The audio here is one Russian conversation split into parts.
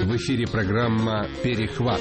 В эфире программа «Перехват».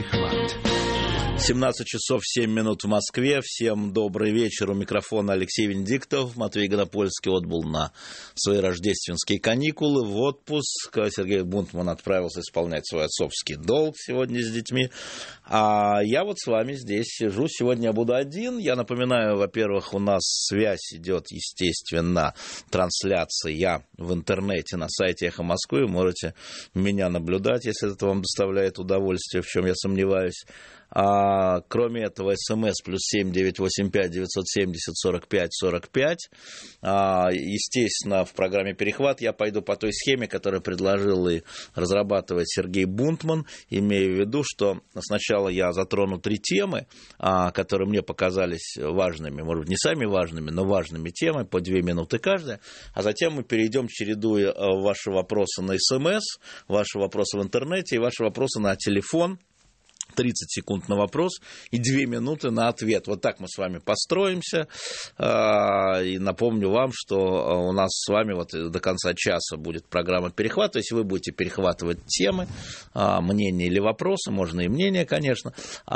17 часов 7 минут в Москве. Всем добрый вечер. У микрофона Алексей Венедиктов. Матвей Гонопольский отбыл на свои рождественские каникулы в отпуск. Сергей Бунтман отправился исполнять свой отцовский долг сегодня с детьми. А я вот с вами здесь сижу. Сегодня я буду один. Я напоминаю, во-первых, у нас связь идет, естественно, трансляция в интернете на сайте «Эхо Москвы». Можете меня наблюдать, если это вам доставляет удовольствие, в чем я сомневаюсь. Кроме этого, СМС +7 985 970 45 45. Естественно, в программе «Перехват» я пойду по той схеме, которую предложил и разрабатывает Сергей Бунтман, имея в виду, что сначала я затрону 3 темы, которые мне показались важными, может быть, не сами важными, но важными темы, по 2 минуты каждая, а затем мы перейдем, чередуя ваши вопросы на СМС, ваши вопросы в интернете и ваши вопросы на телефон. 30 секунд на вопрос и 2 минуты на ответ. Вот так мы с вами построимся. И напомню вам, что у нас с вами вот до конца часа будет программа «Перехват». То есть вы будете перехватывать темы, мнения или вопросы. Можно и мнения, конечно.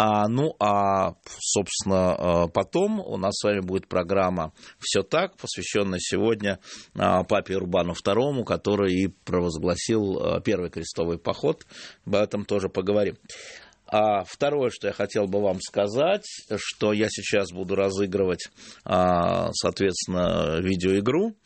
Собственно, потом у нас с вами будет программа «Все так», посвященная сегодня папе Урбану II, который и провозгласил первый крестовый поход. Об этом тоже поговорим. Второе, что я хотел бы вам сказать, что я сейчас буду разыгрывать, соответственно, видеоигру.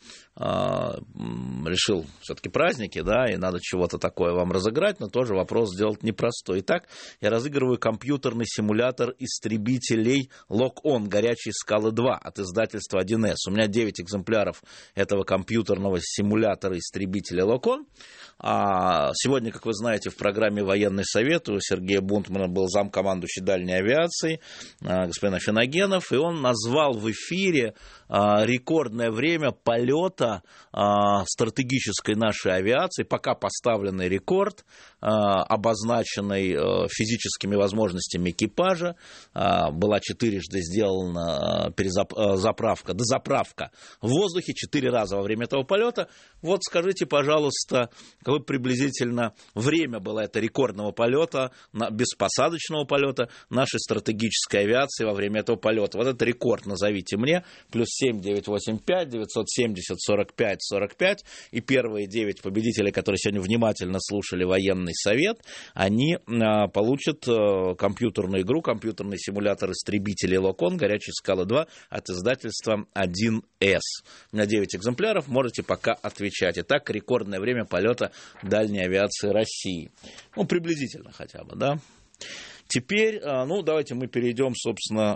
Решил, все-таки праздники, да, и надо чего-то такое вам разыграть, но тоже вопрос сделать непростой. Итак, я разыгрываю компьютерный симулятор истребителей Lock-On «Горячие скалы 2» от издательства 1С. У меня 9 экземпляров этого компьютерного симулятора истребителя Lock-On. Сегодня, как вы знаете, в программе «Военный совет» у Сергея Бунтмана был замкомандующий дальней авиации, господин Афиногенов, и он назвал в эфире рекордное время полета стратегической нашей авиации, пока поставленный рекорд, обозначенный физическими возможностями экипажа. Была 4-жды сделана дозаправка в воздухе 4 раза во время этого полета. Вот скажите, пожалуйста, какое приблизительно время было это рекордного полета, беспосадочного полета нашей стратегической авиации во время этого полета? Вот этот рекорд назовите мне. +7 985 970 45 45. И первые 9 победителей, которые сегодня внимательно слушали военный совет, они получат компьютерную игру, компьютерный симулятор истребителей Lock-On «Горячие скалы 2» от издательства 1С. У меня 9 экземпляров, можете пока отвечать. Итак, рекордное время полета дальней авиации России. Приблизительно хотя бы, да? Теперь, давайте мы перейдем, собственно,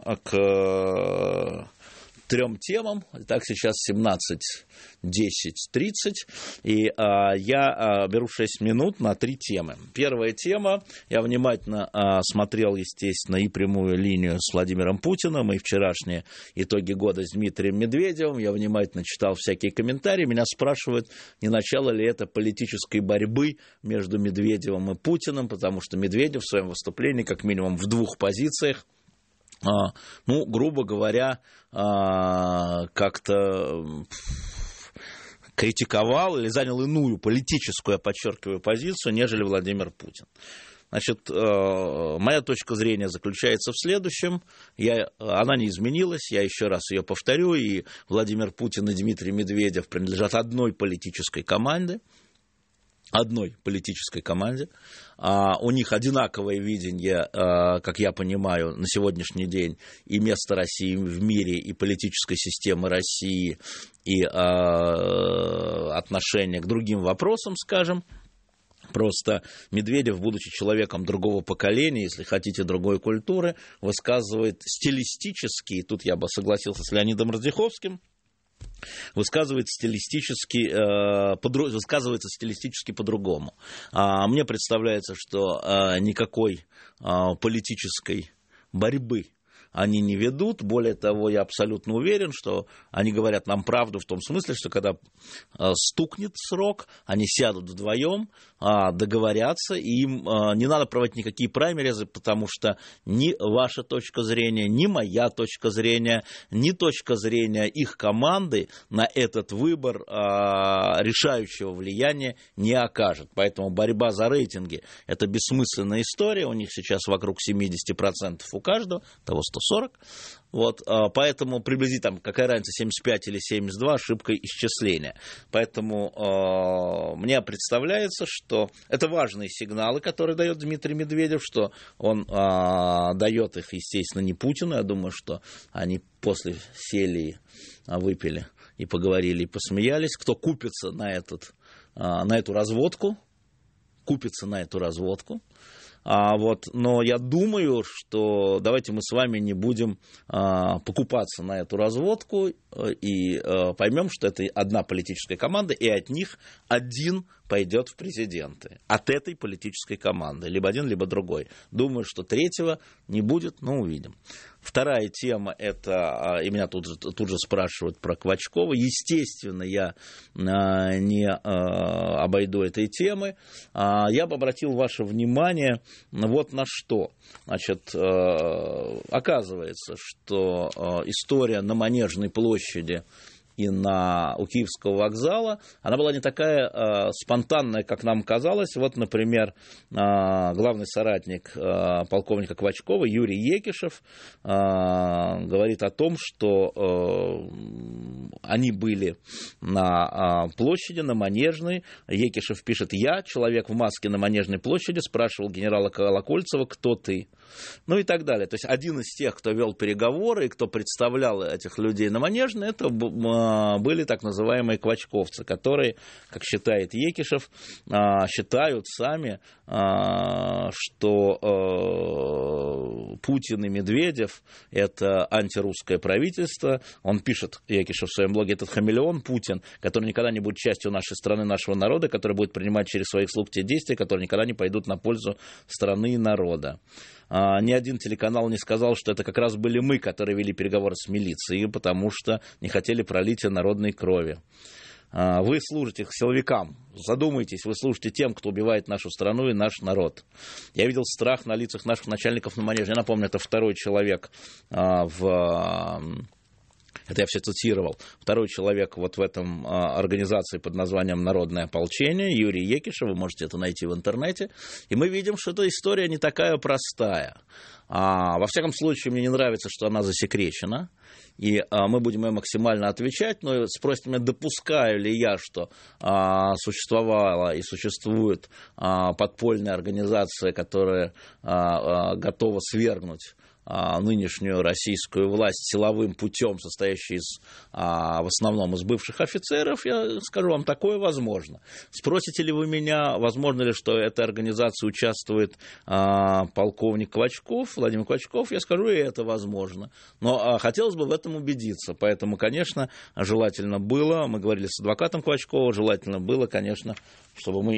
к 3 темам. Итак, сейчас 17, 10, 30. И я беру 6 минут на 3 темы. Первая тема. Я внимательно смотрел, естественно, и прямую линию с Владимиром Путиным, и вчерашние итоги года с Дмитрием Медведевым. Я внимательно читал всякие комментарии. Меня спрашивают, не начало ли это политической борьбы между Медведевым и Путиным, потому что Медведев в своем выступлении, как минимум в 2 позициях, грубо говоря, как-то критиковал или занял иную политическую, я подчеркиваю, позицию, нежели Владимир Путин. Значит, моя точка зрения заключается в следующем. Она не изменилась, я еще раз ее повторю, и Владимир Путин и Дмитрий Медведев принадлежат одной политической команде. У них одинаковое видение, как я понимаю, на сегодняшний день и место России в мире, и политической системы России, и отношение к другим вопросам, скажем. Просто Медведев, будучи человеком другого поколения, если хотите, другой культуры, высказывает стилистически, и тут я бы согласился с Леонидом Радзиховским, высказывается стилистически по-другому. Мне представляется, что никакой политической борьбы они не ведут. Более того, я абсолютно уверен, что они говорят нам правду в том смысле, что когда стукнет срок, они сядут вдвоем, договорятся, и им не надо проводить никакие праймеризы, потому что ни ваша точка зрения, ни моя точка зрения, ни точка зрения их команды на этот выбор решающего влияния не окажет. Поэтому борьба за рейтинги – это бессмысленная история. У них сейчас вокруг 70% у каждого, того 140. Вот, поэтому приблизительно, какая разница, 75 или 72, ошибка исчисления. Поэтому мне представляется, что это важные сигналы, которые дает Дмитрий Медведев, что он дает их, естественно, не Путину. Я думаю, что они после сели, выпили и поговорили, и посмеялись. Кто купится на эту разводку, но я думаю, что давайте мы с вами не будем покупаться на эту разводку и поймем, что это одна политическая команда, и от них один пойдет в президенты. От этой политической команды. Либо один, либо другой. Думаю, что третьего не будет, но увидим. Вторая тема, это, и меня тут же спрашивают про Квачкова. Естественно, я не обойду этой темы. Я бы обратил ваше внимание вот на что. Значит, оказывается, что история на Манежной площади и у Киевского вокзала, она была не такая спонтанная, как нам казалось. Вот, например, главный соратник полковника Квачкова Юрий Екишев говорит о том, что они были на площади, на Манежной. Екишев пишет: «Я, человек в маске на Манежной площади, спрашивал генерала Колокольцева, кто ты?» Ну и так далее. То есть один из тех, кто вел переговоры и кто представлял этих людей на Манежной, это были так называемые квачковцы, которые, как считает Екишев, считают сами, что Путин и Медведев – это антирусское правительство. Он пишет, Екишев, в своем блоге: этот хамелеон Путин, который никогда не будет частью нашей страны, нашего народа, который будет принимать через своих слуг те действия, которые никогда не пойдут на пользу страны и народа. Ни один телеканал не сказал, что это как раз были мы, которые вели переговоры с милицией, потому что не хотели пролития народной крови. Вы служите силовикам, задумайтесь, вы служите тем, кто убивает нашу страну и наш народ. Я видел страх на лицах наших начальников на Манеже. Я напомню, это второй человек это я все цитировал. Второй человек вот в этом организации под названием «Народное ополчение», Юрий Екишев, вы можете это найти в интернете. И мы видим, что эта история не такая простая. Во всяком случае, мне не нравится, что она засекречена. И мы будем ей максимально отвечать. Но спросите меня, допускаю ли я, что существовала и существует подпольная организация, которая готова свергнуть нынешнюю российскую власть силовым путем, состоящий в основном из бывших офицеров, я скажу вам, такое возможно. Спросите ли вы меня, возможно ли, что эта организация участвует полковник Квачков, Владимир Квачков, я скажу, и это возможно. Но хотелось бы в этом убедиться. Поэтому, конечно, желательно было, мы говорили с адвокатом Квачкова, желательно было, конечно, чтобы вы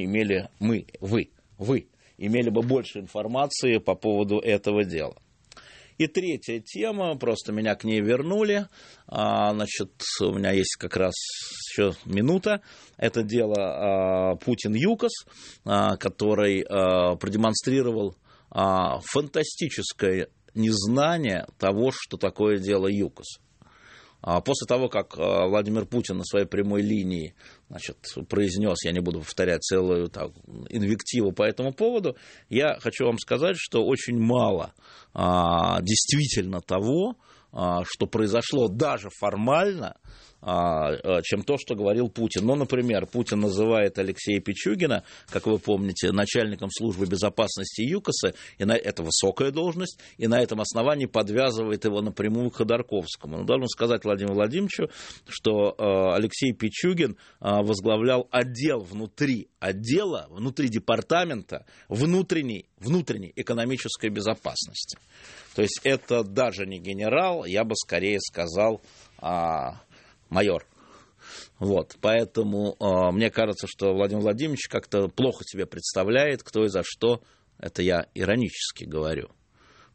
имели бы больше информации по поводу этого дела. И третья тема, просто меня к ней вернули, значит, у меня есть как раз еще минута, это дело Путин-ЮКОС, который продемонстрировал фантастическое незнание того, что такое дело ЮКОС. После того, как Владимир Путин на своей прямой линии, значит, произнес, я не буду повторять целую инвективу по этому поводу, я хочу вам сказать, что очень мало действительно того, что произошло даже формально, чем то, что говорил Путин. Ну, например, Путин называет Алексея Пичугина, как вы помните, начальником службы безопасности ЮКОСа, и это высокая должность, и на этом основании подвязывает его напрямую к Ходорковскому. Но должен сказать Владимиру Владимировичу, что Алексей Пичугин возглавлял отдел внутри департамента внутренней экономической безопасности. То есть это даже не генерал, я бы скорее сказал майор. Вот, поэтому мне кажется, что Владимир Владимирович как-то плохо себе представляет, кто и за что, это я иронически говорю.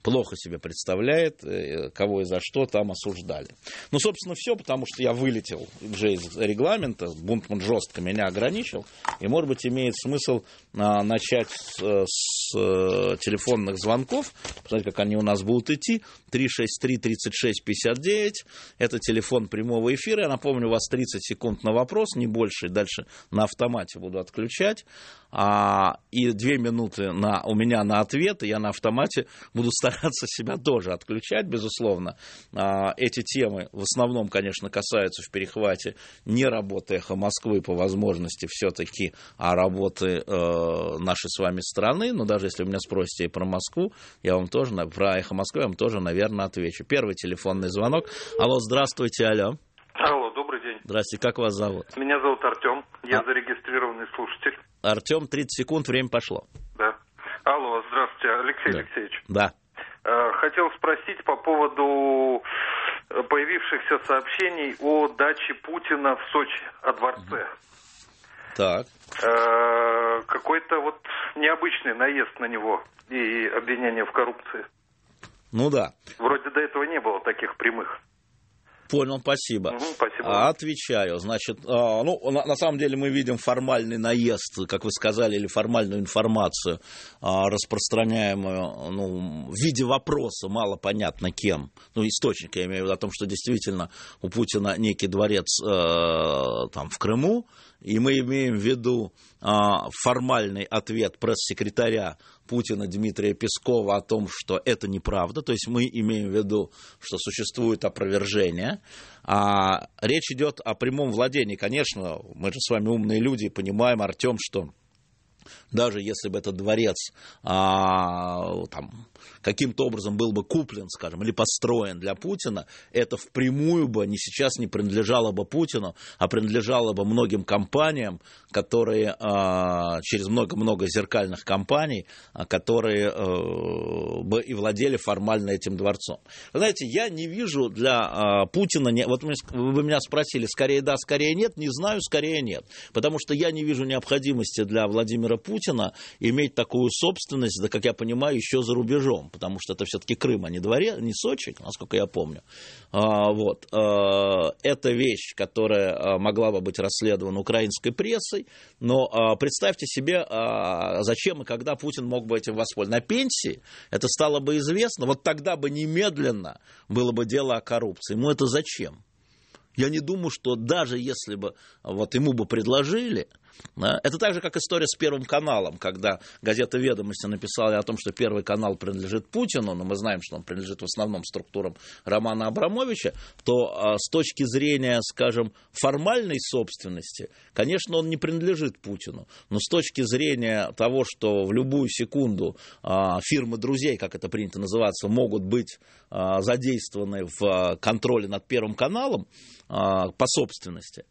плохо себе представляет, кого и за что там осуждали. Ну, собственно, все, потому что я вылетел уже из регламента, Бунтман жестко меня ограничил, и, может быть, имеет смысл начать с телефонных звонков, посмотрите, как они у нас будут идти, 363-36-59, это телефон прямого эфира, я напомню, у вас 30 секунд на вопрос, не больше, дальше на автомате буду отключать, и 2 минуты у меня на ответ, и я на автомате буду стараться себя тоже отключать, безусловно. Эти темы в основном, конечно, касаются в перехвате не работы «Эхо Москвы» по возможности все-таки, а работы нашей с вами страны, но даже если вы меня спросите и про Москву, я вам тоже, про «Эхо Москвы» я вам тоже, наверное, отвечу. Первый телефонный звонок. Алло, здравствуйте, алло. Алло, добрый день. Здравствуйте, как вас зовут? Меня зовут Артем, я зарегистрированный слушатель. Артем, 30 секунд, время пошло. Да. Алло, здравствуйте, Алексей Алексеевич. Да. Хотел спросить по поводу появившихся сообщений о даче Путина в Сочи, о дворце. Так. Какой-то вот необычный наезд на него и обвинение в коррупции. Ну да. Вроде до этого не было таких прямых. Понял, спасибо. Спасибо. Отвечаю. Значит, на самом деле мы видим формальный наезд, как вы сказали, или формальную информацию, распространяемую в виде вопроса, мало понятно кем. Источник, я имею в виду, о том, что действительно у Путина некий дворец там в Крыму, и мы имеем в виду формальный ответ пресс-секретаря Путина Дмитрия Пескова о том, что это неправда. То есть мы имеем в виду, что существует опровержение. Речь идет о прямом владении. Конечно, мы же с вами умные люди и понимаем, Артем, что даже если бы этот дворец каким-то образом был бы куплен, скажем, или построен для Путина, это впрямую бы сейчас не принадлежало бы Путину, а принадлежало бы многим компаниям, которые через много-много зеркальных компаний, которые бы и владели формально этим дворцом. Вы знаете, я не вижу для Путина, вот вы меня спросили, скорее да, скорее нет, не знаю, скорее нет, потому что я не вижу необходимости для Владимира Путина иметь такую собственность, да, как я понимаю, еще за рубежом, потому что это все-таки Крым, а не дворец, не Сочи, насколько я помню. Это вещь, которая могла бы быть расследована украинской прессой, но представьте себе, зачем и когда Путин мог бы этим воспользоваться. На пенсии это стало бы известно, вот тогда бы немедленно было бы дело о коррупции. Ему это зачем? Я не думаю, что даже если бы ему бы предложили, это так же, как история с Первым каналом, когда газета «Ведомости» написала о том, что Первый канал принадлежит Путину, но мы знаем, что он принадлежит в основном структурам Романа Абрамовича, то с точки зрения, скажем, формальной собственности, конечно, он не принадлежит Путину, но с точки зрения того, что в любую секунду фирмы друзей, как это принято называться, могут быть задействованы в контроле над Первым каналом по собственности,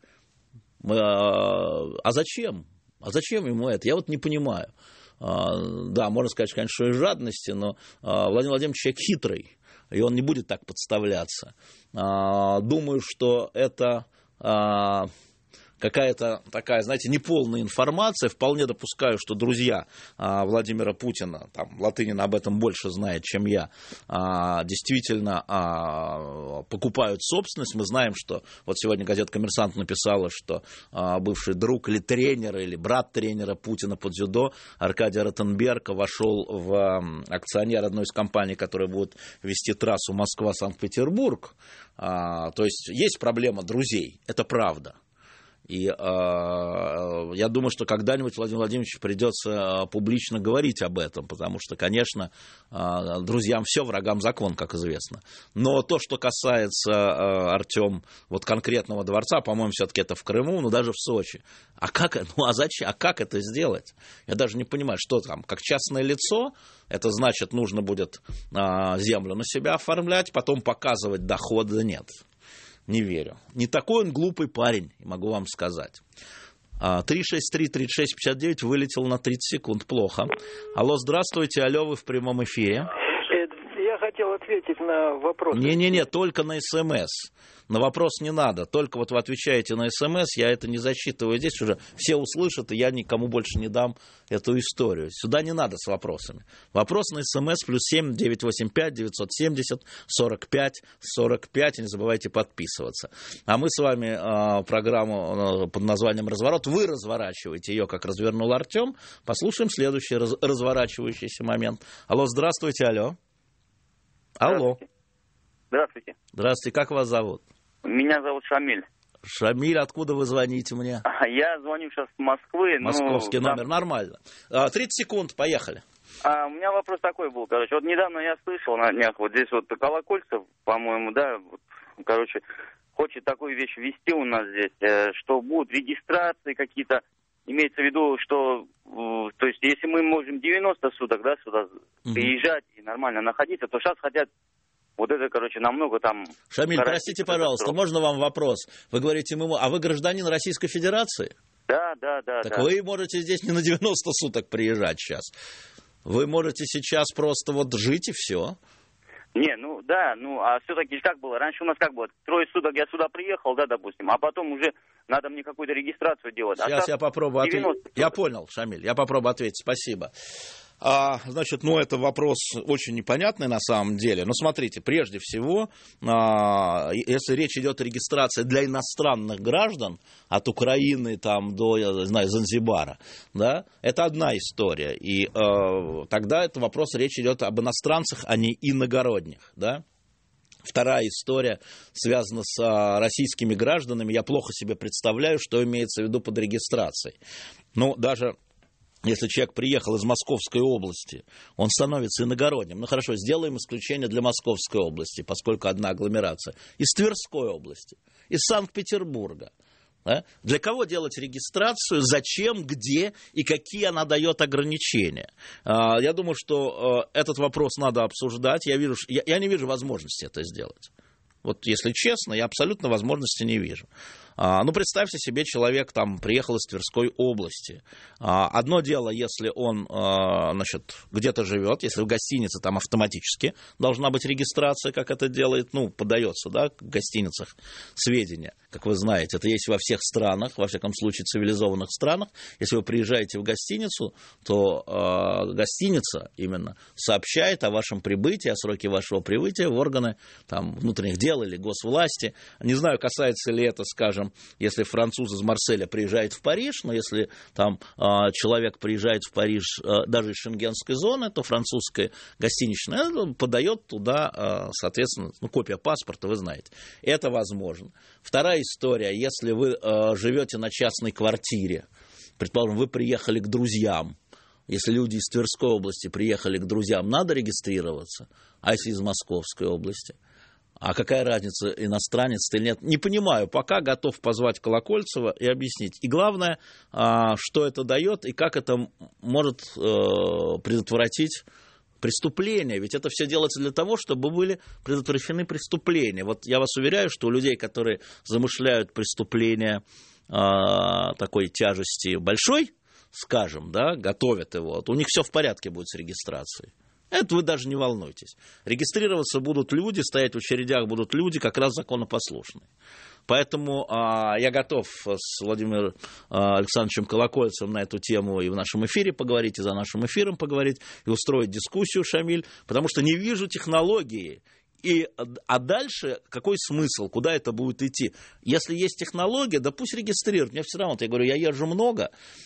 а зачем? А зачем ему это? Я не понимаю. Да, можно сказать, конечно, что из жадности, но Владимир Владимирович человек хитрый, и он не будет так подставляться. Думаю, что это какая-то такая, знаете, неполная информация. Вполне допускаю, что друзья Владимира Путина, Латынин об этом больше знает, чем я, действительно покупают собственность. Мы знаем, что сегодня газета «Коммерсант» написала, что бывший друг или тренер, или брат тренера Путина по дзюдо Аркадий Ротенберг вошел в акционер одной из компаний, которая будет вести трассу Москва-Санкт-Петербург. То есть проблема друзей, это правда. И я думаю, что когда-нибудь Владимиру Владимировичу придется публично говорить об этом, потому что, конечно, друзьям все, врагам закон, как известно. Но то, что касается, Артем, конкретного дворца, по-моему, все-таки это в Крыму, но даже в Сочи. Зачем? А как это сделать? Я даже не понимаю, что там, как частное лицо, это значит, нужно будет землю на себя оформлять, потом показывать доходы, да нет. Не верю. Не такой он глупый парень, могу вам сказать. 363-36-59 вылетел на 30 секунд. Плохо. Алло, здравствуйте. Алло, вы в прямом эфире. Я хотел ответить ответить на вопрос. Не-не-не, только на СМС. На вопрос не надо. Только вот вы отвечаете на СМС, я это не засчитываю. Здесь уже все услышат, и я никому больше не дам эту историю. Сюда не надо с вопросами. Вопрос на СМС +7 985 970 45 45. И не забывайте подписываться. А мы с вами программу под названием «Разворот». Вы разворачиваете ее, как развернул Артем. Послушаем следующий разворачивающийся момент. Алло, здравствуйте, алло. Алло. Здравствуйте. Здравствуйте, как вас зовут? Меня зовут Шамиль. Шамиль, откуда вы звоните мне? Я звоню сейчас с Москвы. Московский номер, нормально. 30 секунд, поехали. У меня вопрос такой был, короче. Вот недавно я слышал на днях, вот здесь вот Колокольцев, по-моему, да, вот, короче, хочет такую вещь ввести у нас здесь, что будут регистрации какие-то, имеется в виду, что, то есть, если мы можем 90 суток, да, сюда приезжать и нормально находиться, то сейчас хотят вот это, короче, намного там... Шамиль, простите, пожалуйста, можно вам вопрос? Вы говорите, а вы гражданин Российской Федерации? Да. Так вы можете здесь не на 90 суток приезжать сейчас. Вы можете сейчас просто вот жить и все. Не, а все-таки как было? Раньше у нас как было? 3 суток я сюда приехал, да, допустим, а потом уже надо мне какую-то регистрацию делать. Сейчас я попробую ответить. Я понял, Шамиль, я попробую ответить, спасибо. Значит, это вопрос очень непонятный на самом деле. Но смотрите, прежде всего, если речь идет о регистрации для иностранных граждан, от Украины там, до, я знаю, Занзибара, да, это одна история. И тогда это вопрос, речь идет об иностранцах, а не иногородних, да. Вторая история связана с российскими гражданами. Я плохо себе представляю, что имеется в виду под регистрацией. Даже если человек приехал из Московской области, он становится иногородним. Хорошо, сделаем исключение для Московской области, поскольку одна агломерация. Из Тверской области, из Санкт-Петербурга. Да? Для кого делать регистрацию, зачем, где и какие она дает ограничения? Я думаю, что этот вопрос надо обсуждать. Я не вижу возможности это сделать. Вот если честно, я абсолютно возможности не вижу. Представьте себе, человек там приехал из Тверской области. Одно дело, если он, где-то живет, если в гостинице, там автоматически должна быть регистрация, как это делает, подается, да, в гостиницах сведения. Как вы знаете, это есть во всех странах, во всяком случае цивилизованных странах. Если вы приезжаете в гостиницу, то гостиница именно сообщает о вашем прибытии, о сроке вашего прибытия в органы внутренних дел или госвласти. Не знаю, касается ли это, скажем, если француз из Марселя приезжает в Париж, но если там человек приезжает в Париж даже из шенгенской зоны, то французская гостиничная подает туда, соответственно, копия паспорта, вы знаете. Это возможно. Вторая история, если вы живете на частной квартире, предположим, вы приехали к друзьям, если люди из Тверской области приехали к друзьям, надо регистрироваться, а если из Московской области? А какая разница, иностранец или нет? Не понимаю, пока готов позвать Колокольцева и объяснить. И главное, что это дает и как это может предотвратить преступления. Ведь это все делается для того, чтобы были предотвращены преступления. Вот я вас уверяю, что у людей, которые замышляют преступления такой тяжести большой, скажем, да, готовят его, у них все в порядке будет с регистрацией. Это вы даже не волнуйтесь. Регистрироваться будут люди, стоять в очередях будут люди, как раз законопослушные. Поэтому я готов с Владимиром Александровичем Колокольцевым на эту тему и в нашем эфире поговорить, и за нашим эфиром поговорить, и устроить дискуссию, Шамиль, потому что не вижу технологии. А дальше какой смысл, куда это будет идти? Если есть технология, да пусть регистрируют. Мне все равно, я говорю, я езжу много.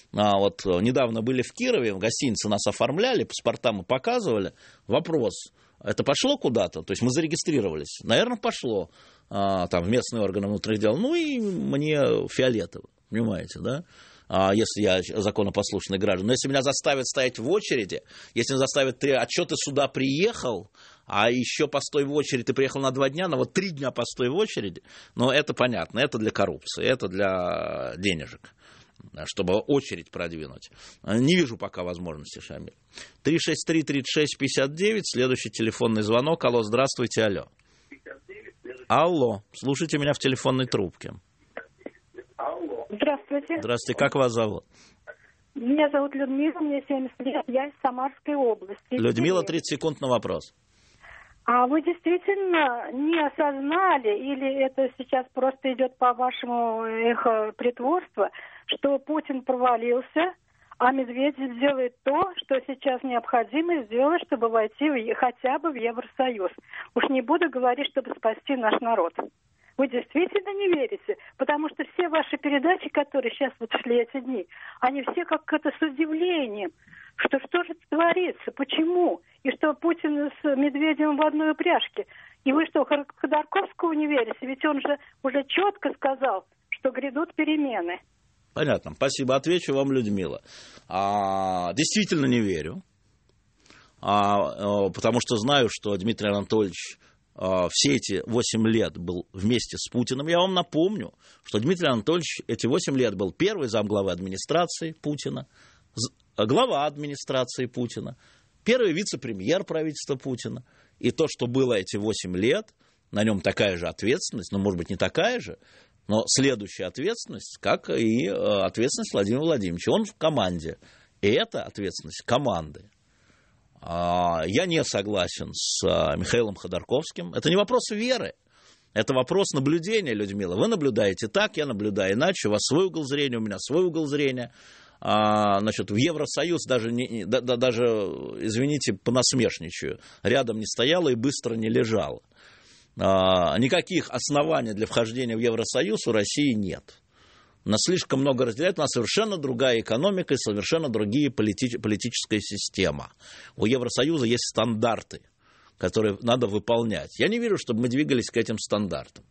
Недавно были в Кирове, в гостинице нас оформляли, паспорта мы показывали. Вопрос, это пошло куда-то? То есть мы зарегистрировались? Наверное, пошло в местные органы внутренних дел. И мне фиолетово, понимаете, да? Если я законопослушный граждан. Но если меня заставят стоять в очереди, если меня заставят, а что ты сюда приехал, а еще постой в очереди, ты приехал на 2 дня, на 3 дня постой в очереди, это понятно, это для коррупции, это для денежек, чтобы очередь продвинуть. Не вижу пока возможности, Шамиль. 363-36-59, следующий телефонный звонок. Алло, здравствуйте, алло. Алло, слушайте меня в телефонной трубке. Здравствуйте. Здравствуйте, как вас зовут? Меня зовут Людмила, мне 70 лет, я из Самарской области. Людмила, 30 секунд на вопрос. А вы действительно не осознали, или это сейчас просто идет по вашему притворству, что Путин провалился, а Медведев делает то, что сейчас необходимо сделать, чтобы войти хотя бы в Евросоюз? Уж не буду говорить, чтобы спасти наш народ. Вы действительно не верите? Потому что все ваши передачи, которые сейчас вот шли эти дни, они все как это с удивлением. Что же творится? Почему? И что Путин с Медведевым в одной упряжке? И вы что, Ходорковскому не верите? Ведь он же уже четко сказал, что грядут перемены. Понятно. Спасибо. Отвечу вам, Людмила. Действительно не верю. Потому что знаю, что Дмитрий Анатольевич все эти 8 лет был вместе с Путиным. Я вам напомню, что Дмитрий Анатольевич эти 8 лет был первый замглавы администрации Путина, глава администрации Путина, первый вице-премьер правительства Путина. И то, что было эти 8 лет, на нем такая же ответственность, но, может быть, не такая же, но следующая ответственность, как и ответственность Владимира Владимировича. Он в команде. И это ответственность команды. Я не согласен с Михаилом Ходорковским. Это не вопрос веры. Это вопрос наблюдения, Людмила. Вы наблюдаете так, я наблюдаю иначе. У вас свой угол зрения, у меня свой угол зрения. Значит, в Евросоюз даже, извините, понасмешничаю, рядом не стояло и быстро не лежало. Никаких оснований для вхождения в Евросоюз у России нет. Нас слишком много разделяет, у нас совершенно другая экономика и совершенно другая политическая система. У Евросоюза есть стандарты, которые надо выполнять. Я не верю, чтобы мы двигались к этим стандартам.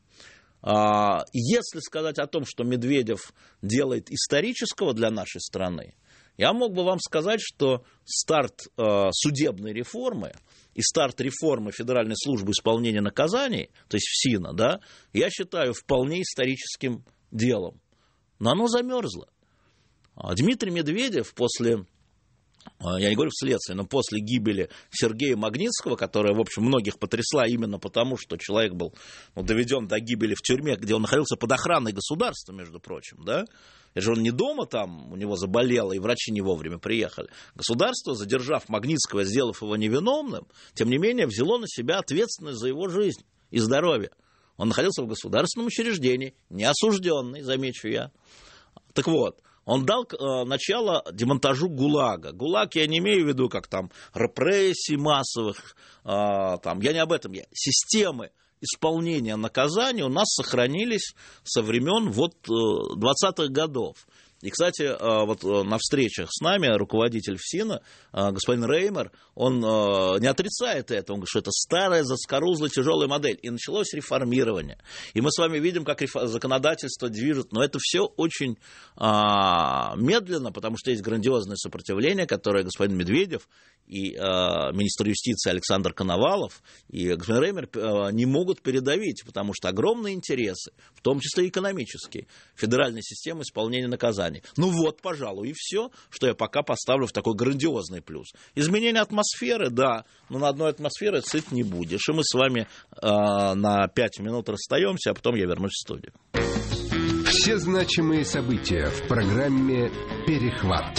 Если сказать о том, что Медведев делает исторического для нашей страны, я мог бы вам сказать, что старт судебной реформы и старт реформы Федеральной службы исполнения наказаний, то есть ФСИНа, да, я считаю вполне историческим делом. Но оно замерзло. Дмитрий Медведев после, я не говорю вследствие, но после гибели Сергея Магнитского, которая, в общем, многих потрясла именно потому, что человек был доведен до гибели в тюрьме, где он находился под охраной государства, между прочим, да? Это же он не дома там, у него заболело, и врачи не вовремя приехали. Государство, задержав Магнитского, сделав его невиновным, тем не менее, взяло на себя ответственность за его жизнь и здоровье. Он находился в государственном учреждении, не осужденный, замечу я. Так вот, он дал начало демонтажу ГУЛАГа. ГУЛАГ я не имею в виду, как там репрессий массовых, там, я не об этом. Системы исполнения наказаний у нас сохранились со времен 20-х годов. И, кстати, вот на встречах с нами руководитель ФСИНа, господин Реймер, он не отрицает это, он говорит, что это старая, заскорузлая, тяжелая модель. И началось реформирование. И мы с вами видим, как законодательство движет, но это все очень медленно, потому что есть грандиозное сопротивление, которое господин Медведев и министр юстиции Александр Коновалов и господин Реймер не могут передавить, потому что огромные интересы, в том числе и экономические, федеральной системы исполнения наказаний. Ну вот, пожалуй, и все, что я пока поставлю в такой грандиозный плюс. Изменение атмосферы, да, но на одной атмосфере сыт не будешь. И мы с вами на 5 минут расстаемся, а потом я вернусь в студию. Все значимые события в программе «Перехват».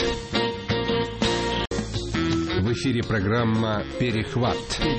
В эфире программа «Перехват».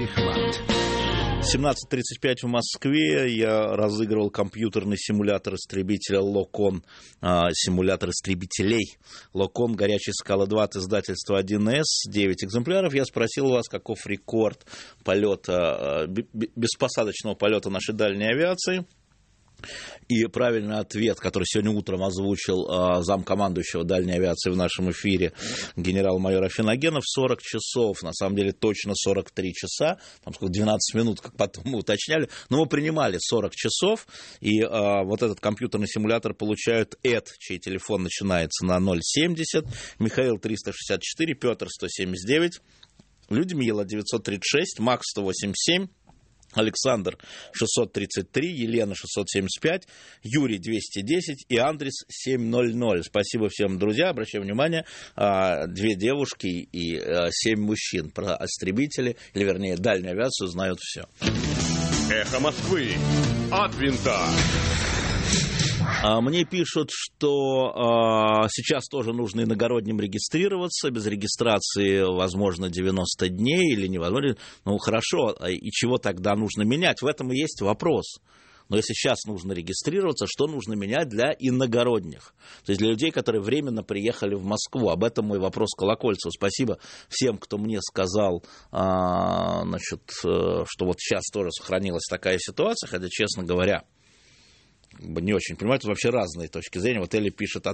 17:35 в Москве. Я разыгрывал компьютерный симулятор истребителя Локон, симулятор истребителей Локон «Горячая скала 2» от издательства 1С, 9 экземпляров. Я спросил у вас, каков рекорд полета, беспосадочного полета нашей дальней авиации. И правильный ответ, который сегодня утром озвучил замкомандующего дальней авиации в нашем эфире генерал-майор Афиногенов, 40 часов, на самом деле точно 43 часа, там сколько, 12 минут, как потом мы уточняли, но мы принимали 40 часов, и вот этот компьютерный симулятор получают Эд, чей телефон начинается на 070, Михаил 364, Петр 179, Людмила 936, Макс 187, Александр 633, Елена 675, Юрий 210 и Андрес 700. Спасибо всем, друзья. Обращаю внимание, 2 девушки и 7 мужчин. Про истребители, или вернее дальнюю авиацию знают все. Эхо Москвы. От винта. Мне пишут, что сейчас тоже нужно иногородним регистрироваться. Без регистрации, возможно, 90 дней или невозможно. Ну, хорошо, и чего тогда нужно менять? В этом и есть вопрос. Но если сейчас нужно регистрироваться, что нужно менять для иногородних? То есть для людей, которые временно приехали в Москву. Об этом мой вопрос Колокольцеву. Спасибо всем, кто мне сказал, значит, что вот сейчас тоже сохранилась такая ситуация, хотя, честно говоря, не очень понимаю, тут вообще разные точки зрения. Вот Эли пишет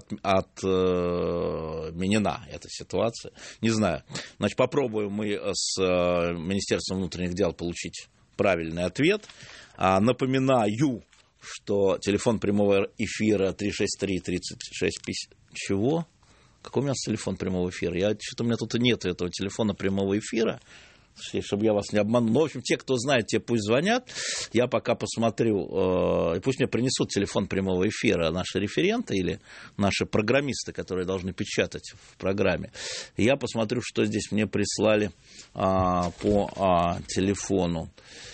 отменена эта ситуация. Не знаю. Значит, попробуем мы с Министерством внутренних дел получить правильный ответ. Напоминаю, что телефон прямого эфира 363-3650... Чего? Какой у меня телефон прямого эфира? Что-то у меня тут нет этого телефона прямого эфира. Чтобы я вас не обманул. Ну, в общем, те, кто знает, те пусть звонят. Я пока посмотрю, и пусть мне принесут телефон прямого эфира наши референты или наши программисты, которые должны печатать в программе. Я посмотрю, что здесь мне прислали по телефону.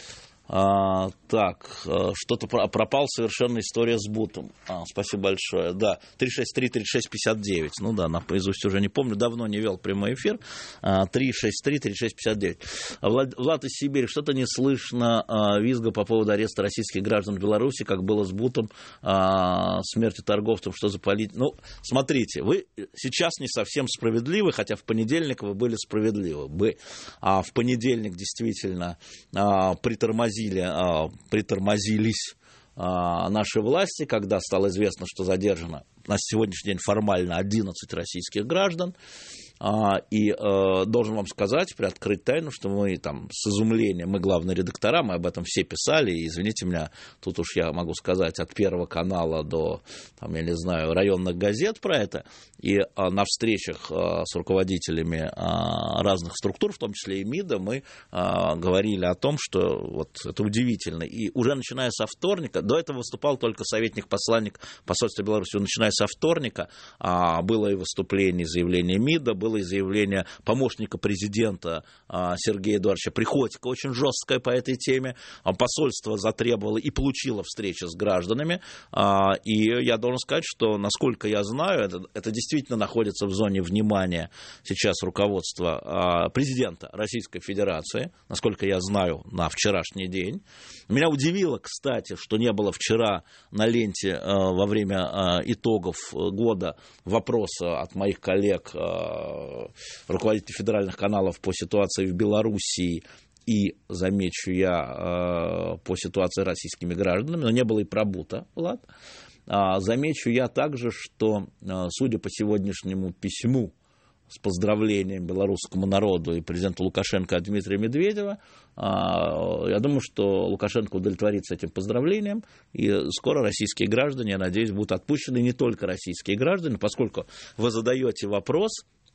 Так, что-то пропала совершенно история с бутом. Спасибо большое. Да, 363-3659. Ну да, наизусть уже не помню, давно не вел прямой эфир. 363-3659. Влад из Сибири, что-то не слышно визга по поводу ареста российских граждан в Беларуси, как было с бутом, смертью торговцев, что за политика. Ну, смотрите, вы сейчас не совсем справедливы, хотя в понедельник вы были справедливы. А в понедельник действительно притормозились наши власти, когда стало известно, что задержано на сегодняшний день формально 11 российских граждан. И должен вам сказать, приоткрыть тайну, что мы там с изумлением, мы главные редактора, мы об этом все писали, и, извините меня, тут уж я могу сказать от Первого канала до, там, я не знаю, районных газет про это, и на встречах с руководителями разных структур, в том числе и МИДа, мы говорили о том, что вот это удивительно. И уже начиная со вторника, до этого выступал только советник-посланник посольства Беларуси, начиная со вторника было и выступление, и заявление МИДа, было и заявление помощника президента Сергея Эдуардовича Приходько, очень жесткое по этой теме. Посольство затребовало и получило встречи с гражданами. И я должен сказать, что, насколько я знаю, это действительно находится в зоне внимания сейчас руководства президента Российской Федерации, насколько я знаю, на вчерашний день. Меня удивило, кстати, что не было вчера на ленте во время итогов года вопроса от моих коллег, руководителей федеральных каналов по ситуации в Белоруссии и, замечу я, по ситуации с российскими гражданами, но не было и про бута, Влад. Замечу я также, что, судя по сегодняшнему письму с поздравлением белорусскому народу и президенту Лукашенко от Дмитрия Медведева, я думаю, что Лукашенко удовлетворится этим поздравлением, и скоро российские граждане, я надеюсь, будут отпущены, не только российские граждане, поскольку вы задаете вопрос,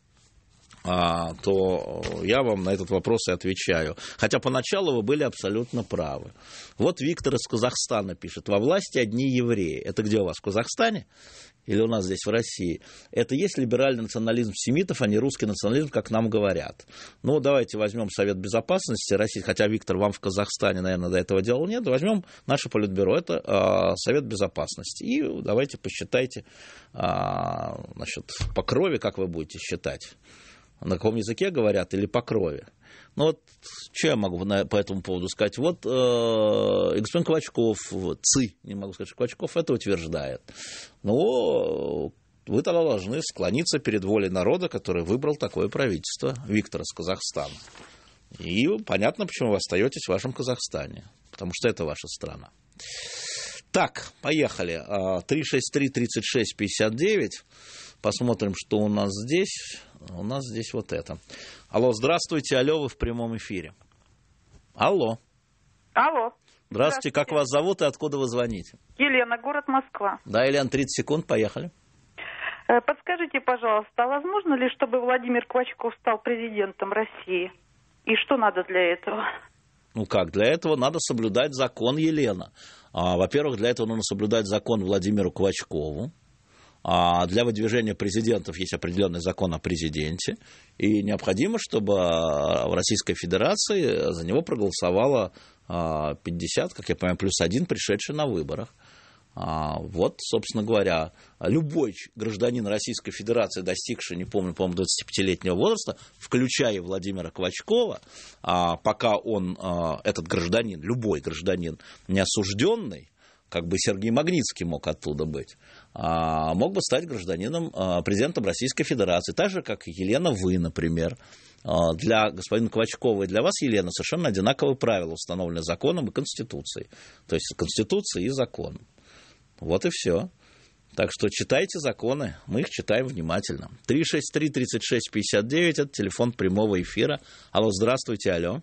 то я вам на этот вопрос и отвечаю. Хотя поначалу вы были абсолютно правы. Вот Виктор из Казахстана пишет: во власти одни евреи. Это где у вас, в Казахстане? Или у нас здесь в России? Это есть либеральный национализм семитов, а не русский национализм, как нам говорят. Ну, давайте возьмем Совет Безопасности России, хотя, Виктор, вам в Казахстане, наверное, до этого дела нет. Возьмем наше Политбюро, это Совет Безопасности. И давайте посчитайте, значит, по крови, как вы будете считать. На каком языке говорят или по крови. Ну вот, что я могу по этому поводу сказать? Вот господин Квачков, не могу сказать, что Квачков это утверждает. Но вы тогда должны склониться перед волей народа, который выбрал такое правительство, Виктор из Казахстана. И понятно, почему вы остаетесь в вашем Казахстане. Потому что это ваша страна. Так, поехали. 363-36-59. Посмотрим, что у нас здесь. У нас здесь вот это. Алло, здравствуйте, алло, вы в прямом эфире. Алло. Алло. Здравствуйте, как вас зовут и откуда вы звоните? Елена, город Москва. Да, Елена, 30 секунд, поехали. Подскажите, пожалуйста, а возможно ли, чтобы Владимир Квачков стал президентом России? И что надо для этого? Ну как, для этого надо соблюдать закон, Елена. Во-первых, для этого нужно соблюдать закон Владимиру Квачкову. Для выдвижения президентов есть определенный закон о президенте, и необходимо, чтобы в Российской Федерации за него проголосовало 50, как я понимаю, плюс 1, пришедший на выборах. Вот, собственно говоря, любой гражданин Российской Федерации, достигший, не помню, по-моему, 25-летнего возраста, включая Владимира Клочкова, пока он, этот гражданин, любой гражданин, не осужденный, как бы Сергей Магнитский мог оттуда быть, мог бы стать гражданином, президентом Российской Федерации, так же, как Елена Вы, например. Для господина Клочкова и для вас, Елена, совершенно одинаковые правила, установленные законом и Конституцией. То есть Конституцией и законом. Вот и все. Так что читайте законы, мы их читаем внимательно. 363-36-59, это телефон прямого эфира. Алло, здравствуйте, алло.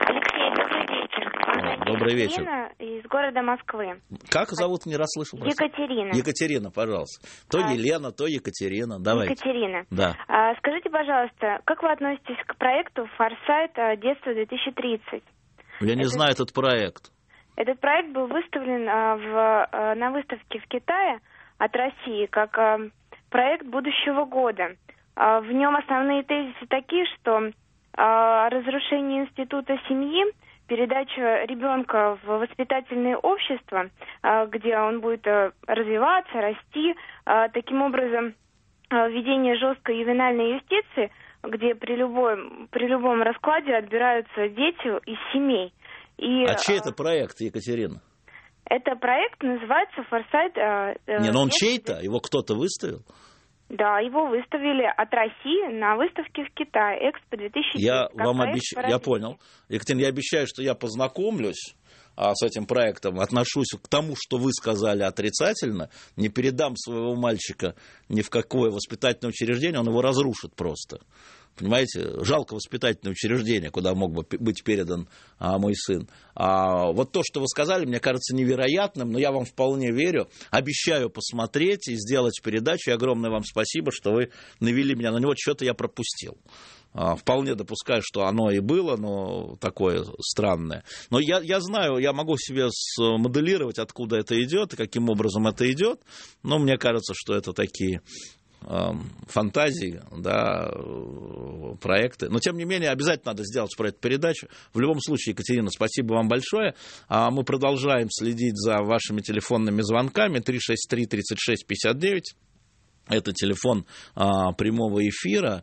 Алексей, добрый вечер. Добрый вечер. Екатерина из города Москвы. Как зовут, не расслышал? Екатерина. Екатерина, пожалуйста. То Елена, то Екатерина. Давайте. Екатерина. Да. Скажите, пожалуйста, как вы относитесь к проекту «Форсайт. Детство 2030»? Я не знаю этот проект. Этот проект был выставлен на выставке в Китае от России как проект будущего года. В нем основные тезисы такие, что разрушение института семьи, передача ребенка в воспитательное общество, где он будет развиваться, расти, таким образом введение жесткой ювенальной юстиции, где при любом раскладе отбираются дети из семей. Чей это проект, Екатерина? Это проект называется «Форсайт». Он чей-то? Его кто-то выставил? Да, его выставили от России на выставке в Китае, Экспо 2010. Я понял. Екатерина, я обещаю, что я познакомлюсь с этим проектом, отношусь к тому, что вы сказали отрицательно, не передам своего мальчика ни в какое воспитательное учреждение, он его разрушит просто. Понимаете, жалко воспитательное учреждение, куда мог бы быть передан мой сын. Вот то, что вы сказали, мне кажется невероятным, но я вам вполне верю. Обещаю посмотреть и сделать передачу. И огромное вам спасибо, что вы навели меня на него. Что-то я пропустил. Вполне допускаю, что оно и было, но такое странное. Но я знаю, я могу себе смоделировать, откуда это идет и каким образом это идет. Но мне кажется, что это такие фантазии, да, проекты. Но, тем не менее, обязательно надо сделать про эту передачу. В любом случае, Екатерина, спасибо вам большое. Мы продолжаем следить за вашими телефонными звонками. 363-36-59. Это телефон прямого эфира.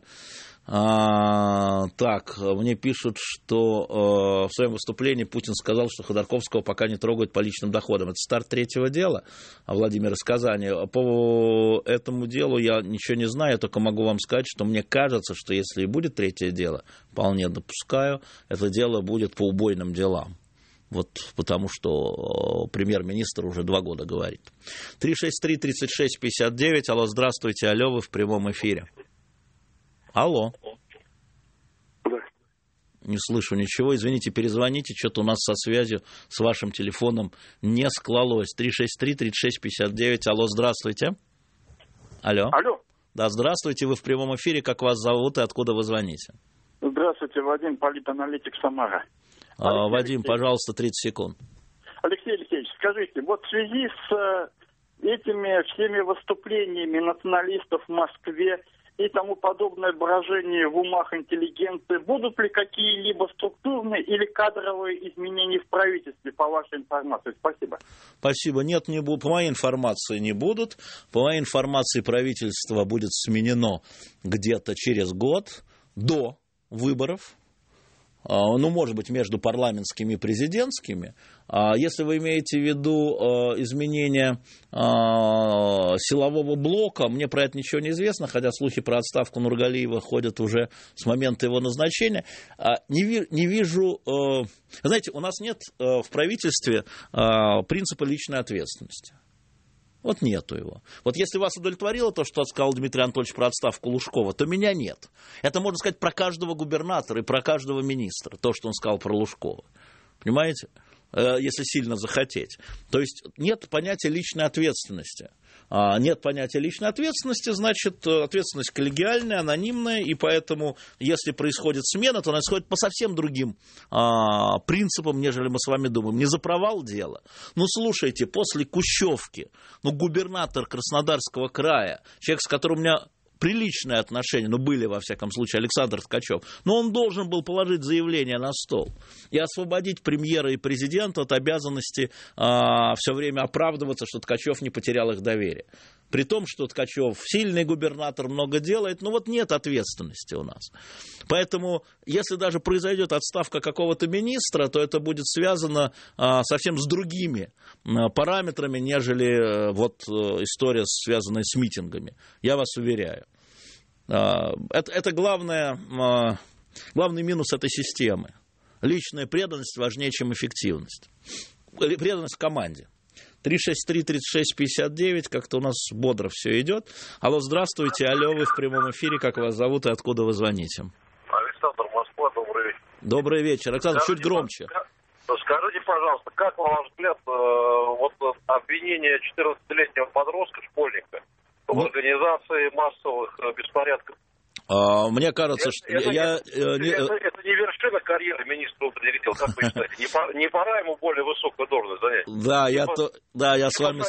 Так, мне пишут, что в своем выступлении Путин сказал, что Ходорковского пока не трогают по личным доходам. Это старт третьего дела, Владимир, из Казани. По этому делу я ничего не знаю, я только могу вам сказать, что мне кажется, что если и будет третье дело, вполне допускаю, это дело будет по убойным делам. Вот потому что премьер-министр уже 2 года говорит. 363-36-59, алло, здравствуйте, алло, вы в прямом эфире. Алло. Да. Не слышу ничего. Извините, перезвоните. Что-то у нас со связью с вашим телефоном не склалось. 363-36-59. Алло, здравствуйте. Алло. Алло. Да, здравствуйте. Вы в прямом эфире. Как вас зовут и откуда вы звоните? Здравствуйте, Вадим, политаналитик Самара. Вадим, пожалуйста, 30 секунд. Алексей Алексеевич, скажите, вот в связи с этими всеми выступлениями националистов в Москве и тому подобное брожение в умах интеллигенции, будут ли какие-либо структурные или кадровые изменения в правительстве, по вашей информации? Спасибо. Спасибо. Нет, не будут. По моей информации не будут. По моей информации правительство будет сменено где-то через год до выборов. Ну, может быть, между парламентскими и президентскими. Если вы имеете в виду изменение силового блока, мне про это ничего не известно, хотя слухи про отставку Нургалиева ходят уже с момента его назначения. Не вижу... Знаете, у нас нет в правительстве принципа личной ответственности. Вот нету его. Вот если вас удовлетворило то, что сказал Дмитрий Анатольевич про отставку Лужкова, то меня нет. Это можно сказать про каждого губернатора и про каждого министра, то, что он сказал про Лужкова. Понимаете? Если сильно захотеть. То есть нет понятия личной ответственности. Нет понятия личной ответственности, значит, ответственность коллегиальная, анонимная, и поэтому, если происходит смена, то она происходит по совсем другим принципам, нежели мы с вами думаем. Не за провал дела. Ну, слушайте, после Кущевки, губернатор Краснодарского края, человек, с которым у меня приличные отношения, ну, были, во всяком случае, Александр Ткачев, но он должен был положить заявление на стол и освободить премьера и президента от обязанности все время оправдываться, что Ткачев не потерял их доверие. При том, что Ткачев сильный губернатор, много делает, но вот нет ответственности у нас. Поэтому, если даже произойдет отставка какого-то министра, то это будет связано совсем с другими параметрами, нежели вот история, связанная с митингами. Я вас уверяю. Это главный минус этой системы. Личная преданность важнее, чем эффективность. Преданность команде. 363-36-59, как-то у нас бодро все идет. Алло, здравствуйте, алло, вы в прямом эфире, как вас зовут и откуда вы звоните? Александр, Москва, добрый вечер. Добрый вечер. Александр, чуть громче. Скажите, пожалуйста, как, на ваш взгляд, вот обвинение 14-летнего подростка, школьника, в организации массовых беспорядков? Мне кажется, что это не вершина карьеры министра внутренних дел, как вы считаете? Не пора ему более высокую должность занять? Я с вами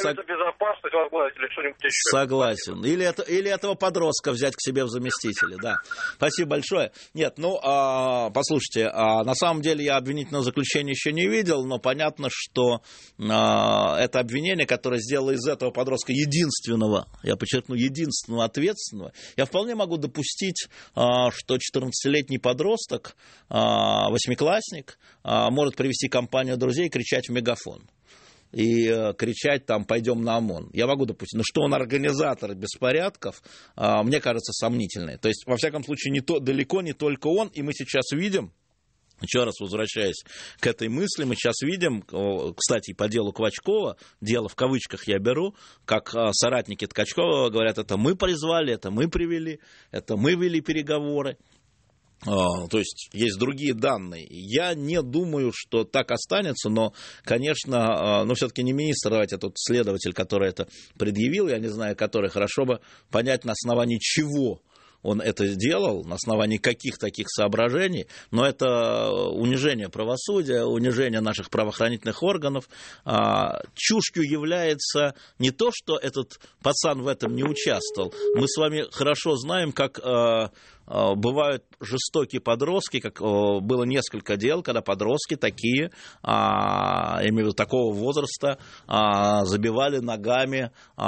согласен. Или этого подростка взять к себе в заместители, да. Спасибо большое. Нет, послушайте, на самом деле я обвинительного заключения еще не видел, но понятно, что это обвинение, которое сделало из этого подростка единственного, я подчеркну, единственного ответственного, я вполне могу допустить, что 14-летний подросток, восьмиклассник, может привести компанию друзей и кричать в мегафон. И кричать там «пойдем на ОМОН». Я могу допустить. Но что он организатор беспорядков, мне кажется, сомнительное. То есть, во всяком случае, далеко не только он. И мы сейчас видим, еще раз возвращаясь к этой мысли, мы сейчас видим, кстати, по делу Квачкова, дело в кавычках я беру, как соратники Ткачкова говорят, это мы призвали, это мы привели, это мы вели переговоры. То есть есть другие данные. Я не думаю, что так останется, но, конечно, все-таки не министр, давайте тот следователь, который это предъявил, я не знаю, который, хорошо бы понять, на основании чего он это делал, на основании каких таких соображений, но это унижение правосудия, унижение наших правоохранительных органов. Чушью является не то, что этот пацан в этом не участвовал. Мы с вами хорошо знаем, как бывают жестокие подростки, как было несколько дел, когда подростки такие, я имею в виду такого возраста, забивали ногами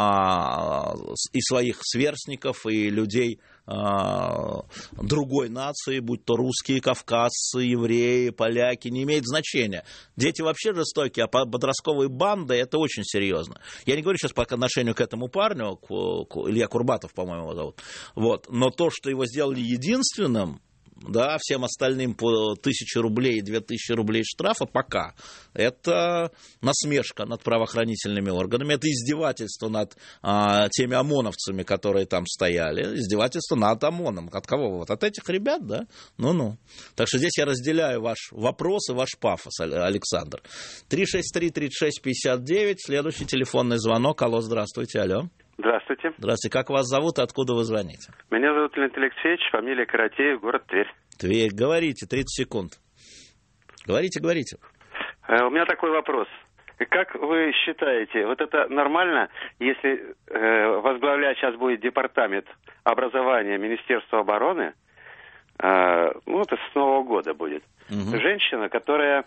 и своих сверстников, и людей другой нации, будь то русские, кавказцы, евреи, поляки, не имеет значения. Дети вообще жестокие, а подростковые банды — это очень серьезно. Я не говорю сейчас по отношению к этому парню, Илья Курбатов, по-моему, его зовут, вот. Но то, что его сделали единственным, да, всем остальным по 1000 рублей и 2000 рублей штрафа пока, это насмешка над правоохранительными органами, это издевательство над теми ОМОНовцами, которые там стояли, издевательство над ОМОНом. От кого? Вот от этих ребят, да? Ну-ну. Так что здесь я разделяю ваш вопрос и ваш пафос, Александр. 363-36-59, следующий телефонный звонок. Алло, здравствуйте, алло. Здравствуйте. Здравствуйте. Как вас зовут и откуда вы звоните? Меня зовут Леонид Алексеевич, фамилия Каратеев, город Тверь. Тверь. Говорите, 30 секунд. Говорите. У меня такой вопрос. Как вы считаете, вот это нормально, если возглавлять сейчас будет департамент образования Министерства обороны, это с Нового года будет, женщина, которая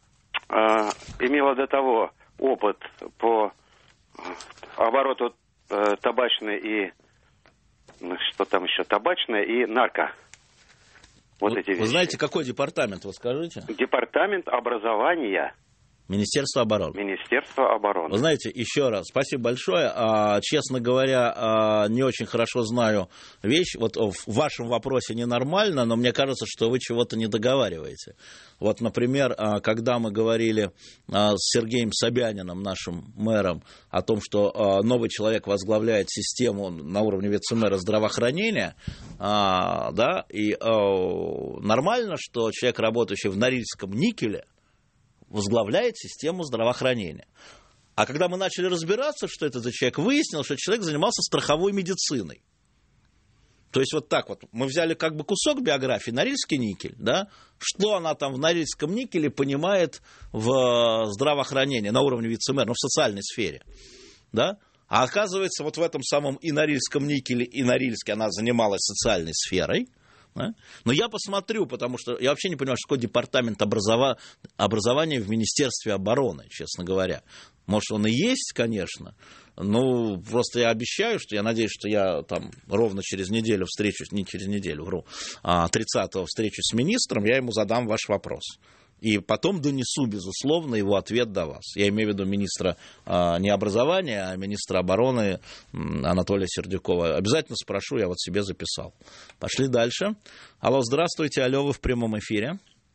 имела до того опыт по обороту табачной и что там еще, табачная и нарко. Вот эти вещи. Вы знаете, какой департамент, вы скажите? Департамент образования. Министерство обороны. Министерство обороны. Вы знаете, еще раз, спасибо большое. Честно говоря, не очень хорошо знаю вещь. Вот в вашем вопросе ненормально, но мне кажется, что вы чего-то не договариваете. Вот, например, когда мы говорили с Сергеем Собяниным, нашим мэром, о том, что новый человек возглавляет систему на уровне вице-мэра здравоохранения, да, и нормально, что человек, работающий в Норильском никеле, возглавляет систему здравоохранения. А когда мы начали разбираться, что это за человек, выяснилось, что человек занимался страховой медициной. То есть вот так вот. Мы взяли как бы кусок биографии, Норильский никель, да, что она там в Норильском никеле понимает в здравоохранении на уровне вице-мэра, в социальной сфере, да. А оказывается, вот в этом самом Инорильском никеле, Инорильске она занималась социальной сферой. Да? Но я посмотрю, потому что я вообще не понимаю, что такое департамент образования в Министерстве обороны, честно говоря. Может, он и есть, конечно, но просто я обещаю, что я надеюсь, что я там ровно через неделю встречусь, не через неделю, вру, 30-го встречусь с министром, я ему задам ваш вопрос. И потом донесу, безусловно, его ответ до вас. Я имею в виду министра не образования, а министра обороны Анатолия Сердюкова. Обязательно спрошу, я вот себе записал. Пошли дальше. Алло, здравствуйте, алло, вы в прямом эфире.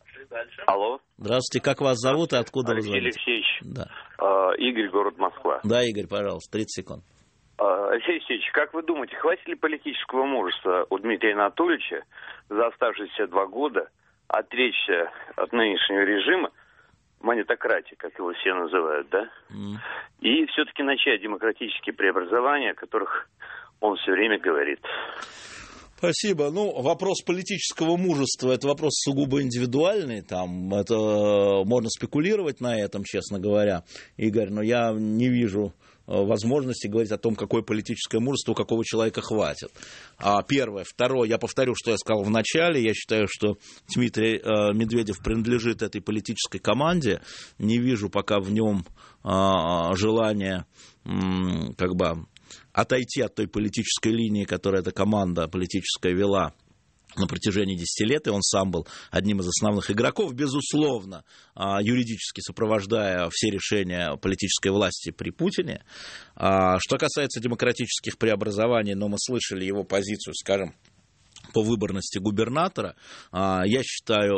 Алло. Здравствуйте, как вас зовут и откуда Алексей вы звоните? Алексеевич. Да. Игорь, город Москва. Да, Игорь, пожалуйста, 30 секунд. Алексей Алексеевич, как вы думаете, хватит ли политического мужества у Дмитрия Анатольевича за оставшиеся 2 года отречься от нынешнего режима, монетократии, как его все называют, да? И все-таки начать демократические преобразования, о которых он все время говорит? Спасибо. Ну, вопрос политического мужества – это вопрос сугубо индивидуальный. Там, это можно спекулировать на этом, честно говоря, Игорь, но я не вижу возможности говорить о том, какое политическое мужество у какого человека хватит. Первое. Второе. Я повторю, что я сказал в начале. Я считаю, что Дмитрий Медведев принадлежит этой политической команде. Не вижу пока в нем желания как бы отойти от той политической линии, которую эта команда политическая вела на протяжении 10 лет, и он сам был одним из основных игроков, безусловно, юридически сопровождая все решения политической власти при Путине. Что касается демократических преобразований, но мы слышали его позицию, скажем, по выборности губернаторов, я считаю,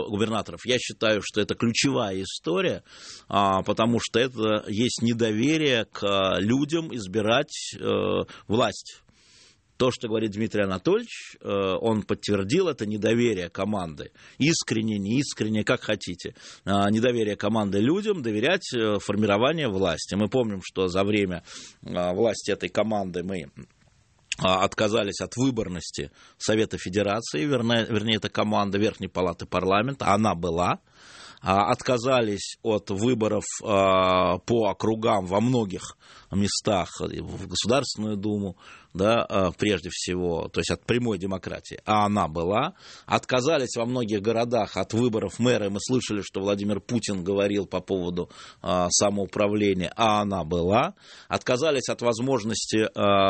что это ключевая история, потому что это есть недоверие к людям избирать власть. То, что говорит Дмитрий Анатольевич, он подтвердил это недоверие команды. Искренне, неискренне, как хотите. Недоверие команды людям, доверять формированию власти. Мы помним, что за время власти этой команды мы отказались от выборности Совета Федерации, вернее, это команда Верхней Палаты Парламента, она была. Отказались от выборов по округам во многих местах, в Государственную Думу, да, прежде всего, то есть от прямой демократии, а она была. Отказались во многих городах от выборов мэра, мы слышали, что Владимир Путин говорил по поводу самоуправления, а она была. Отказались от возможности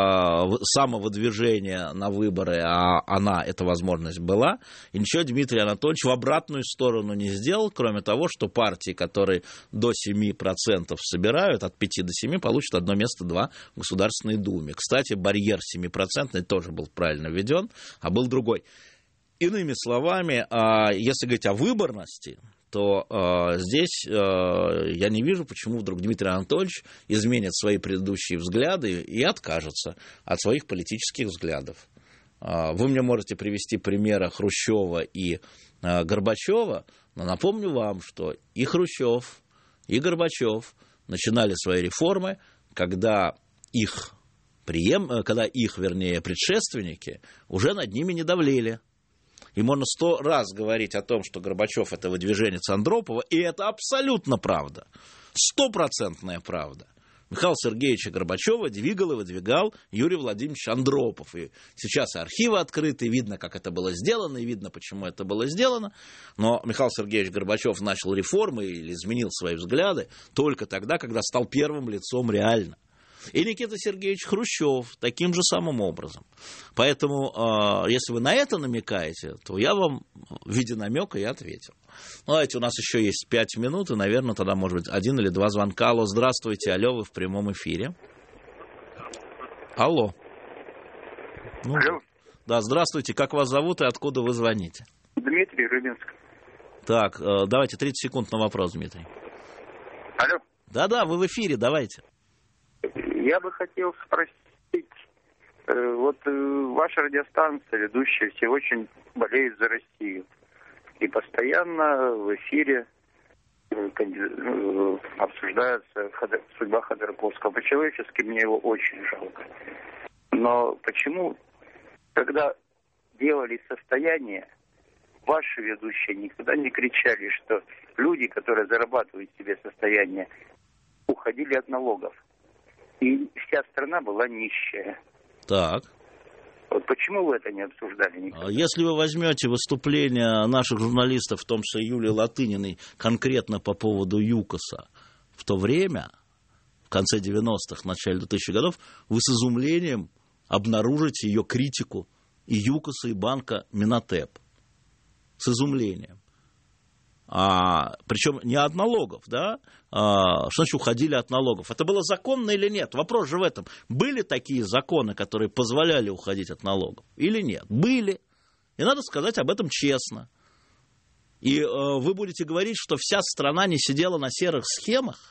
самовыдвижения на выборы, а она, эта возможность была. И ничего Дмитрий Анатольевич в обратную сторону не сделал, кроме того, что партии, которые до 7% собирают, от 5 до 7, получат одно место, 2 в Государственной Думе. Кстати, барьер 7% тоже был правильно введен, а был другой. Иными словами, если говорить о выборности, то здесь я не вижу, почему вдруг Дмитрий Анатольевич изменит свои предыдущие взгляды и откажется от своих политических взглядов. Вы мне можете привести примеры Хрущева и Горбачева, но напомню вам, что и Хрущев, и Горбачев начинали свои реформы, когда их предшественники уже над ними не давлели. И можно 100 раз говорить о том, что Горбачев – это выдвиженец Андропова, и это абсолютно правда. 100% правда. Михаила Сергеевича Горбачева двигал и выдвигал Юрий Владимирович Андропов. И сейчас архивы открыты, видно, как это было сделано, и видно, почему это было сделано. Но Михаил Сергеевич Горбачев начал реформы или изменил свои взгляды только тогда, когда стал первым лицом реально. И Никита Сергеевич Хрущев таким же самым образом. Поэтому, если вы на это намекаете, то я вам в виде намека и ответил. Ну, давайте, у нас еще есть 5 минут, и, наверное, тогда, может быть, 1 или 2 звонка. Алло, здравствуйте, алло, вы в прямом эфире. Алло. Алло. Да, здравствуйте, как вас зовут и откуда вы звоните? Дмитрий, Рыбинск. Так, давайте 30 секунд на вопрос, Дмитрий. Алло. Да-да, вы в эфире, давайте. Я бы хотел спросить, вот ваша радиостанция, ведущие, все очень болеют за Россию. И постоянно в эфире обсуждается судьба Ходорковского. По-человечески мне его очень жалко. Но почему, когда делали состояние, ваши ведущие никогда не кричали, что люди, которые зарабатывают себе состояние, уходили от налогов? и вся страна была нищая. Так. Вот почему вы это не обсуждали никогда? Если вы возьмете выступление наших журналистов, в том числе Юлии Латыниной, конкретно по поводу ЮКОСа, в то время, в конце 90-х, начале 2000-х годов, вы с изумлением обнаружите ее критику и ЮКОСа, и банка Минотеп. С изумлением. Причем не от налогов, да? Что значит уходили от налогов? Это было законно или нет? Вопрос же в этом. Были такие законы, которые позволяли уходить от налогов? Или нет? Были. И надо сказать об этом честно. И вы будете говорить, что вся страна не сидела на серых схемах?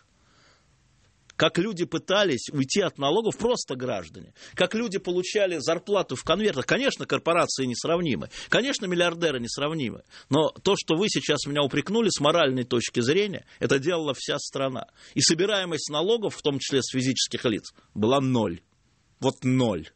Как люди пытались уйти от налогов, просто граждане. Как люди получали зарплату в конвертах. Конечно, корпорации несравнимы. Конечно, миллиардеры несравнимы. Но то, что вы сейчас меня упрекнули, с моральной точки зрения, это делала вся страна. И собираемость налогов, в том числе с физических лиц, была 0. Вот 0.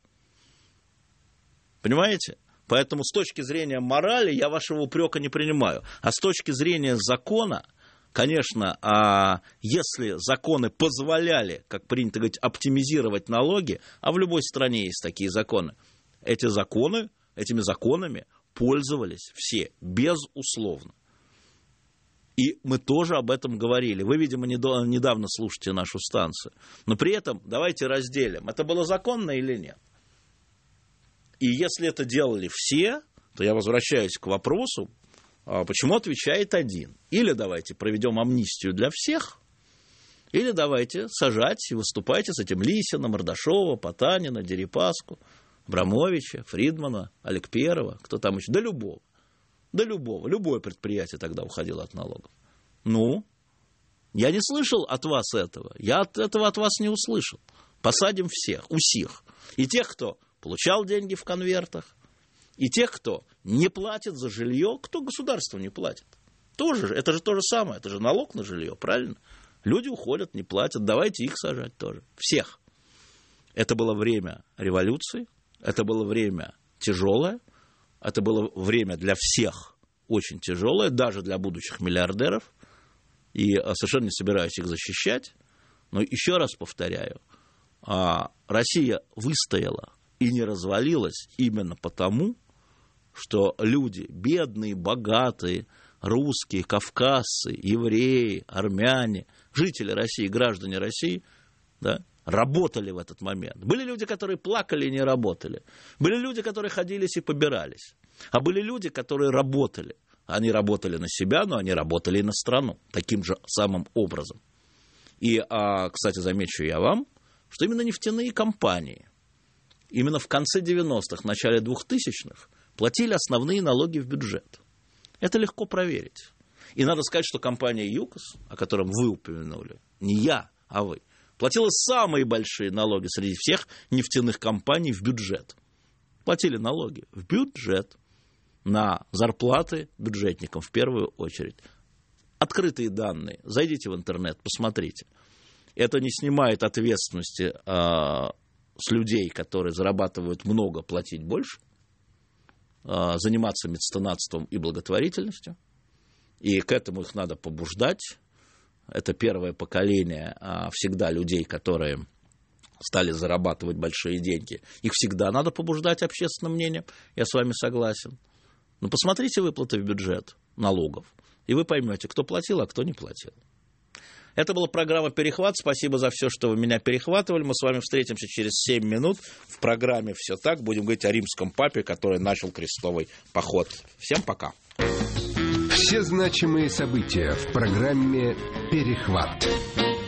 Понимаете? Поэтому с точки зрения морали я вашего упрека не принимаю. А с точки зрения закона... Конечно, если законы позволяли, как принято говорить, оптимизировать налоги, а в любой стране есть такие законы, этими законами пользовались все, безусловно. И мы тоже об этом говорили. Вы, видимо, недавно слушаете нашу станцию. Но при этом давайте разделим, это было законно или нет. И если это делали все, то я возвращаюсь к вопросу, почему отвечает один? Или давайте проведем амнистию для всех, или давайте сажать и выступайте с этим Лисина, Мордашова, Потанина, Дерипаску, Абрамовича, Фридмана, Аликперова, кто там еще, до любого. Любое предприятие тогда уходило от налогов. Ну, я не слышал от вас этого, я этого от вас не услышал. Посадим всех, усих. И тех, кто получал деньги в конвертах, и тех, кто не платит за жилье, кто государству не платит. Тоже, это же то же самое, это же налог на жилье, правильно? Люди уходят, не платят, давайте их сажать тоже. Всех. Это было время революции, это было время тяжелое, это было время для всех очень тяжелое, даже для будущих миллиардеров. И совершенно не собираюсь их защищать. Но еще раз повторяю, Россия выстояла и не развалилась именно потому, что люди, бедные, богатые, русские, кавказцы, евреи, армяне, жители России, граждане России, да, работали в этот момент. Были люди, которые плакали и не работали. Были люди, которые ходились и побирались. А были люди, которые работали. Они работали на себя, но они работали и на страну. Таким же самым образом. И, кстати, замечу я вам, что именно нефтяные компании, именно в конце 90-х, начале 2000-х, платили основные налоги в бюджет. Это легко проверить. И надо сказать, что компания ЮКОС, о котором вы упомянули, не я, а вы, платила самые большие налоги среди всех нефтяных компаний в бюджет. Платили налоги в бюджет на зарплаты бюджетникам в первую очередь. Открытые данные. Зайдите в интернет, посмотрите. Это не снимает ответственности с людей, которые зарабатывают много, платить больше, заниматься меценатством и благотворительностью. И к этому их надо побуждать. Это первое поколение всегда людей, которые стали зарабатывать большие деньги. Их всегда надо побуждать общественным мнением. Я с вами согласен. Но посмотрите выплаты в бюджет налогов, и вы поймете, кто платил, а кто не платил. Это была программа «Перехват». Спасибо за все, что вы меня перехватывали. Мы с вами встретимся через 7 минут в программе «Все так». Будем говорить о римском папе, который начал крестовый поход. Всем пока. Все значимые события в программе «Перехват».